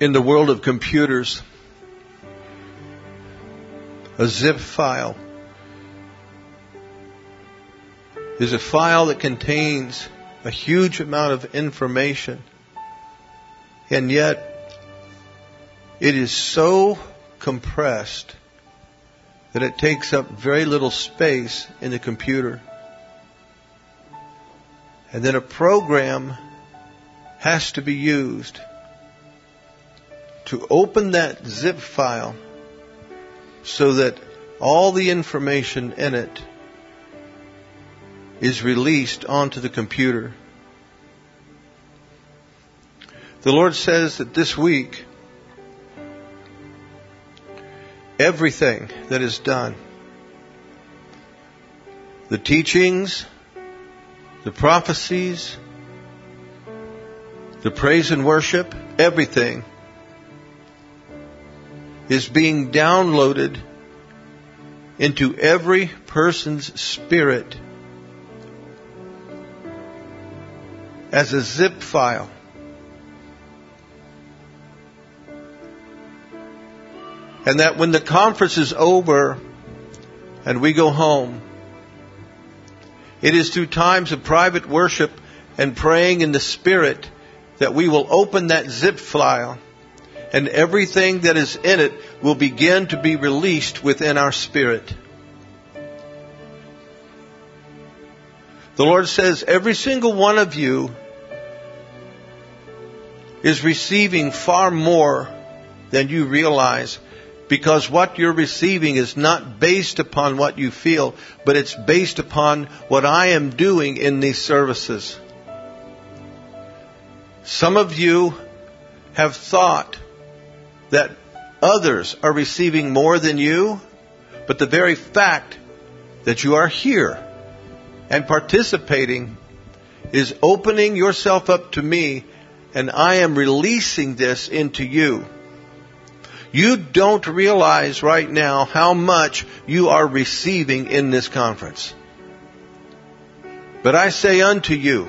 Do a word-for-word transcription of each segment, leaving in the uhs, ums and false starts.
In the world of computers, a zip file is a file that contains a huge amount of information, and yet it is so compressed that it takes up very little space in the computer. And then a program has to be used to open that zip file so that all the information in it is released onto the computer. The Lord says that this week, everything that is done, the teachings, the prophecies, the praise and worship, everything is being downloaded into every person's spirit as a zip file. And that when the conference is over and we go home, it is through times of private worship and praying in the Spirit that we will open that zip file, and everything that is in it will begin to be released within our spirit. The Lord says every single one of you is receiving far more than you realize, because what you're receiving is not based upon what you feel, but it's based upon what I am doing in these services. Some of you have thought that others are receiving more than you, but the very fact that you are here and participating is opening yourself up to me, and I am releasing this into you. You don't realize right now how much you are receiving in this conference. But I say unto you,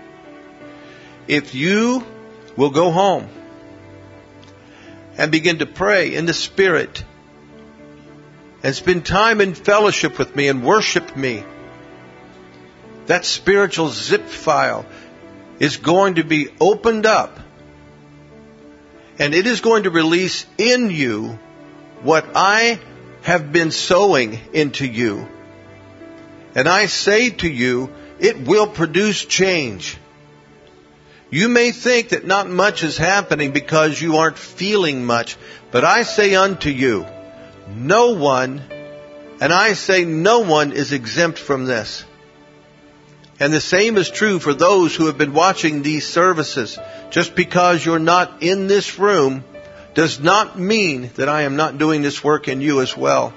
if you will go home and begin to pray in the Spirit and spend time in fellowship with me and worship me, that spiritual zip file is going to be opened up, and it is going to release in you what I have been sowing into you. And I say to you, it will produce change. You may think that not much is happening because you aren't feeling much, but I say unto you, no one, and I say no one is exempt from this. And the same is true for those who have been watching these services. Just because you're not in this room does not mean that I am not doing this work in you as well.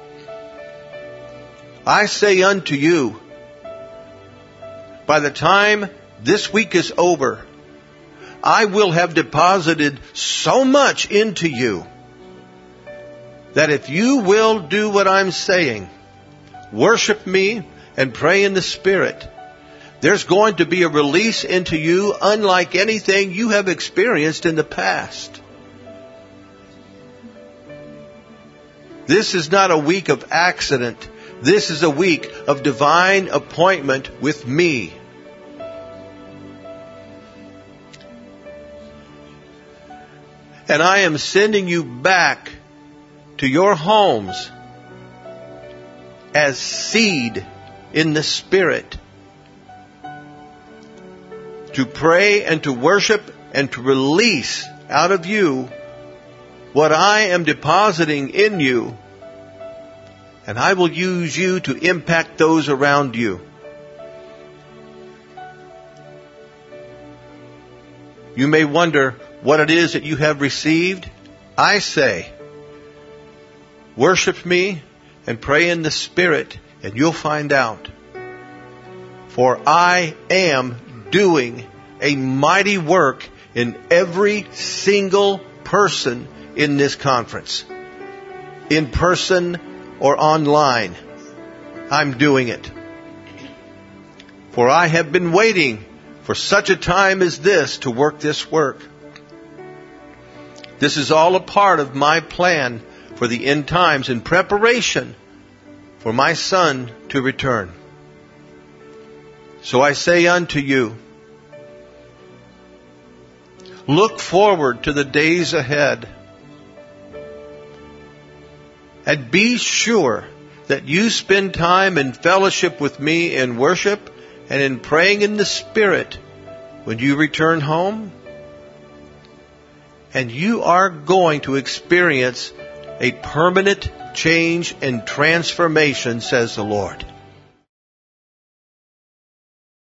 I say unto you, by the time this week is over, I will have deposited so much into you that if you will do what I'm saying, worship me and pray in the Spirit, there's going to be a release into you unlike anything you have experienced in the past. This is not a week of accident. This is a week of divine appointment with me. And I am sending you back to your homes as seed in the Spirit, to pray and to worship and to release out of you what I am depositing in you. And I will use you to impact those around you. You may wonder what it is that you have received. I say, worship me and pray in the Spirit, and you'll find out. For I am doing a mighty work in every single person in this conference. In person or online, I'm doing it. For I have been waiting for such a time as this to work this work. This is all a part of my plan for the end times in preparation for my Son to return. So I say unto you, look forward to the days ahead, and be sure that you spend time in fellowship with me in worship and in praying in the Spirit when you return home. And you are going to experience a permanent change and transformation, says the Lord.